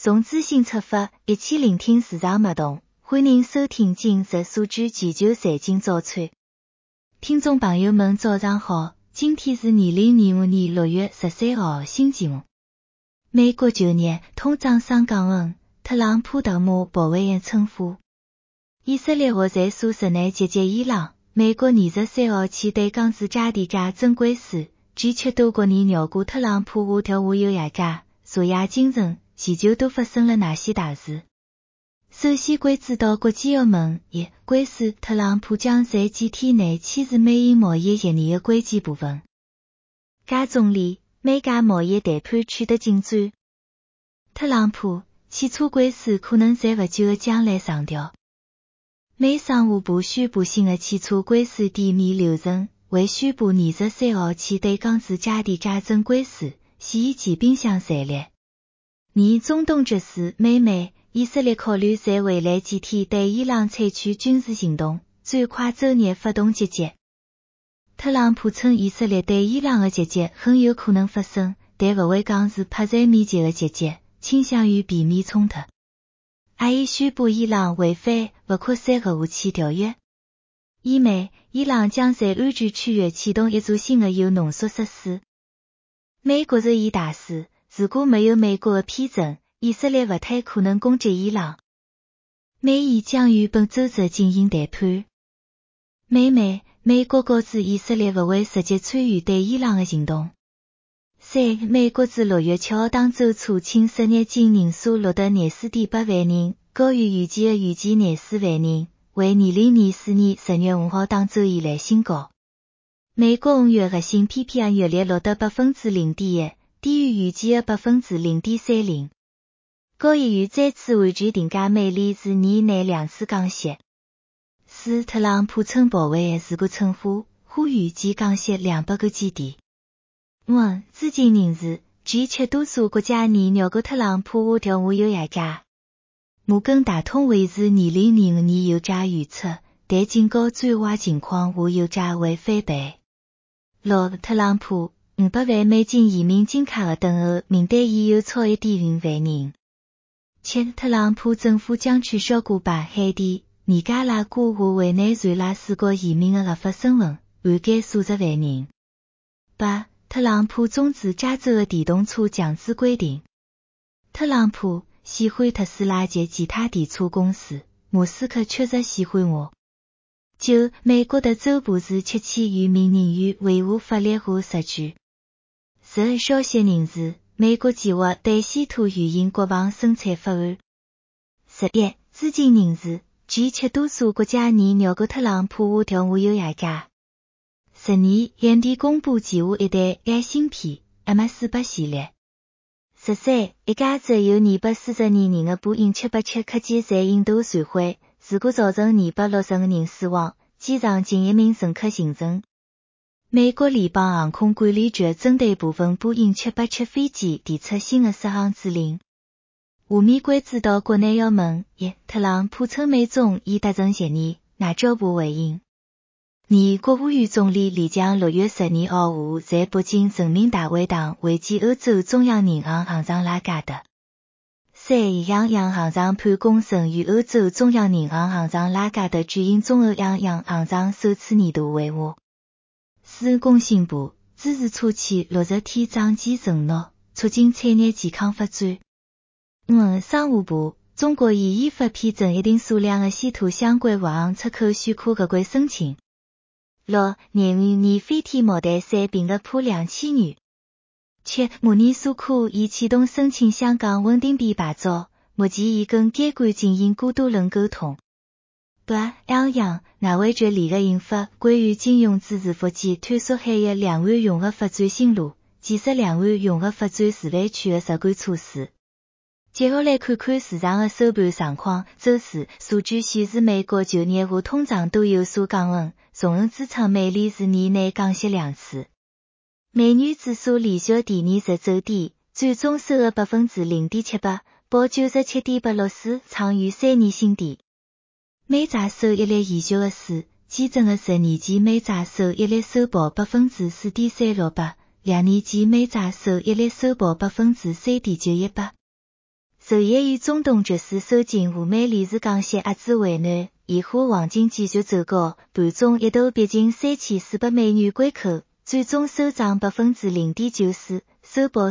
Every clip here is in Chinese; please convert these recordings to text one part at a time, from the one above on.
从资讯出发，一起聆听市场脉动。欢迎收听今日数据全球财经早餐。听众朋友们早上好，今天是2025年6月13号星期五。美国9月通胀双降温，特朗普特马保卫战称呼。以色列核战术实内集结伊朗，美国23号起对港自炸地价增关税，G7多国人绕过特朗普下调原油价格，昨夜精神，全球都发生了哪些大事？首先关注到国际澳门一关税，特朗普将在几天内签署美英贸易协议的关键部分。加总理，美加贸易谈判取得进展。特朗普起初关税可能在不久的将来上调。美商务部宣布新的起初关税抵免流程，为宣布23号起对港自炸地价增关税，是以骑兵相战略。中东局势美美，以色列考虑在未来几天对伊朗采取军事行动，最快周日发动击击。特朗普称以色列对伊朗的击击很有可能发生，但不会讲是迫在眉睫的击击，倾向于避免冲突。也宣布伊朗违反不扩散核武器条约。伊美，伊朗将在安全区域启动一座新的铀浓缩设施。美国日益大势，如果没有美国的批准，以色列不太可能攻击伊朗。美伊将于本周日进行谈判。美国告知以色列不会实际参与对伊朗的行动。美国自6月7号当周初请失业金人数录得24.8万人，高于预计的24万人，为2024年10月5号当周以来新高。美国5月核心 PPI 月率录得 0.1%， 低于预计的 0.30%， 高于再次完全定价美联储年内2次降息。特朗普称保卫战是个称呼，呼吁即降息200个基点。资金人士 G7 多数国家人绕过特朗普下调原油价格。摩根大通维持2025年油价预测，但警告最坏情况下油价会翻倍。特朗普500万美金移民金卡的等候名单已有超 1.5万人。特朗普政府将取消古巴、海地、尼加拉瓜和委内瑞拉4国移民的合法身份，涵盖数十万人。特朗普终止加州的电动车强制规定。特朗普喜欢特斯拉及其他电车公司，马斯克确实喜欢我。美国的州部是7000余名人员维护法律和秩序。消息人士，美国计划对稀土原因国防生产法案。资金人士 G7 多数国家人绕过特朗普下调原油价格。AMD公布旗下一代 AI 芯片 M400 系列。一架载有240人的波音787客机在印度损毁，事故造成265人死亡，机上近1名乘客幸存。美国联邦航空管理局针对部分波音787飞机提出新的适航指令。下面关注到国内要闻特朗普称美中已达成协议，外交部回应。国务院总理李强6月12号下午在北京人民大会堂会见欧洲中央银行行长拉加德。央行长潘功胜与欧洲中央银行行长拉加德举行中欧央行长首次年度会晤。工信部支持车企60天涨价承诺，促进产业健康发展。商务部中国已依法批准一定数量的稀土相关物项出口许可合规申请。年飞天毛蛋3并个破2000元。模拟苏库已启动申请香港稳定币牌照，目前已跟监管进行过多轮沟通。外汇局联合印发关于金融支持福建探索海域两岸融合发展新路，建设两岸融合发展示范区的实干措施。接下来看看市场的收盘状况。周四数据显示，美国9月和通胀都有所降温，从而支撑美联储年内降息2次。美元指数连续第20周低，最终收的 0.78%， 报 97.84， 创于3年新低。美债收益率延续的是，基准的10年期美债收益率收报 4.368%， 2年期美债收益率收报 3.918%。 受益于中东爵士收紧赴美理事港协压制为难，以花黄金继续走高，盘中一度逼近$3400关口，最终收涨 0.94%， 收报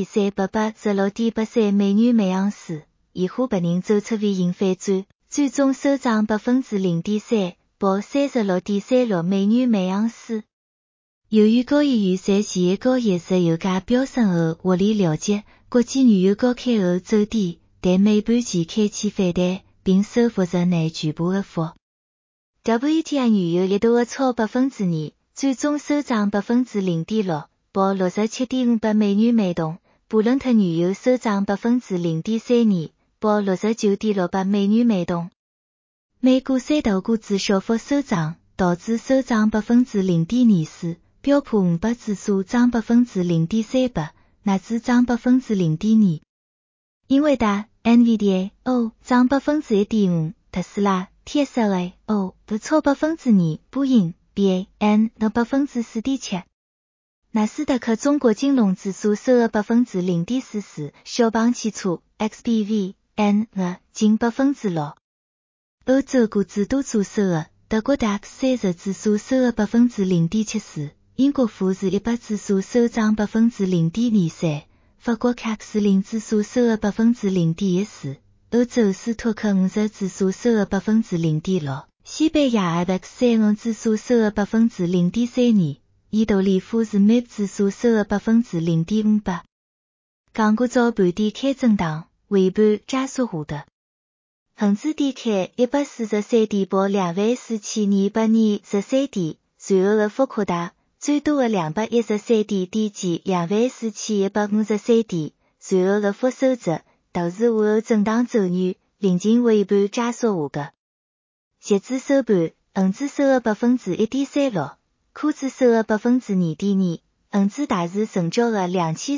$3386.83美盎司。以花白人走出 V 型反转，最终收涨 0.3%， 报$36.36美盎司。由于高一预算企业高业石油价飙升后获利了结，国际原油高开后走低，但美盘前开启反弹，并收复日内全部的跌幅。WTI 原油一度的超 2%， 最终收涨 0.6%， 报$67.58每桶。布伦特原油收涨 0.32%， 报$69.68每桶。美股三大股指小幅收涨，道指收涨 0.24%， 标普500指数涨 0.38%， 纳指涨 0.2%。英伟达 NVIDIA 涨 1.5%， 特斯拉 TSLA 不超 2%， 波音 BAN 涨 4.7%。纳斯达克中国金融指数收了 0.44%， 小鹏汽车 XPV N 近 6%。欧洲股指多数收了，德国 DAX 30指数收了 0.74%， 英国富时100指数收涨 0.23%， 法国 CAC 40指数收了 0.14%， 欧洲斯托克50指数收了 0.6%， 西班牙 IBEX 35指数收了 0.32%， 意大利富时 MIB 指数收了 0.58%。港股早盘低开震荡，尾盘加速回调。恒指低开143点，报24223点，随后的幅扩大，最多的213点低见24153点，随后的幅收窄，导致午后震荡走软，临近尾盘加速回调。截至收盘，恒指收了 1.36%， 科指收了 2.2%， 恒指大市成交额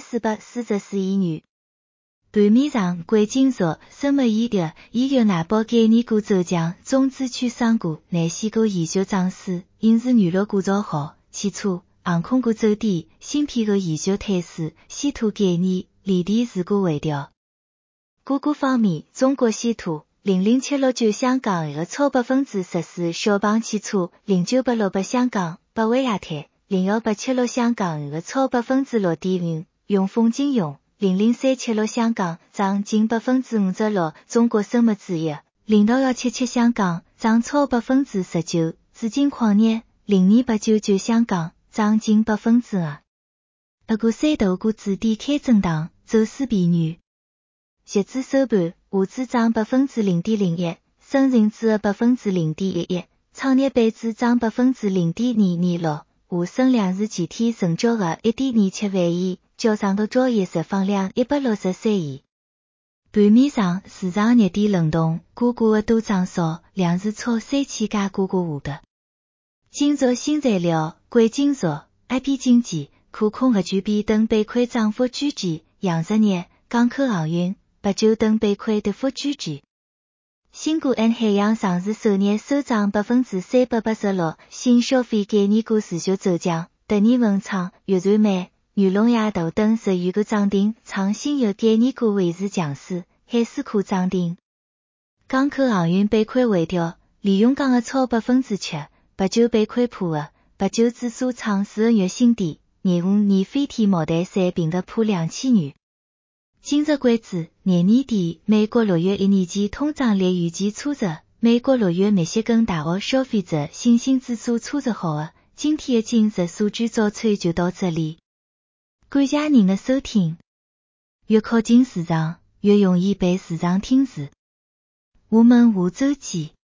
2444亿元。盘面上，贵金属、生物医药、医药内保概念股走强，中资券商股、内线股延续涨势，影视娱乐股造好，汽车、航空股走低，芯片股延续退市，稀土概念、锂电池股回调。个股方面，中国稀土00769香港额超 14%， 小鹏汽车09868香港，百威亚太01876香港额超 6.5%， 永丰金融00376香港涨近 56%， 中国生物制药06177香港涨超 19%， 紫金矿业02899香港涨近 2%。俄股三大股指低开震荡，走势偏软。截至收盘，沪指涨 0.01%， 深成指 0.11%， 创业板指涨 0.226%， 沪深两市前天成交额 1.27 万亿，较上个交易日放量163亿。盘面上，市场热点轮动，个股的多涨少，两市超3000家个股下跌。金属新材料、贵金属、IP 经济、可控核聚变等板块涨幅居前，养殖业、港口航运、白酒等板块跌幅居前。新股 N 海洋上市首日收涨 386%， 新消费概念股持续走强，德年文创、粤传媒、元龙亚投等10余个涨停，创新药概念股维持强势，海思科涨停。港口航运板块回调，利用港的超 7%， 白酒板块破的，白酒指数创4个月新低，廿五年飞天茅台山平的破2000元。今日关注，年底美国6月1年期通胀率预计初值，美国6月密歇根大学消费者信心指数初值好的，今天的今日数据早餐就到这里。感谢您的收听。越靠近市场，越容易被市场听死。我们下周见。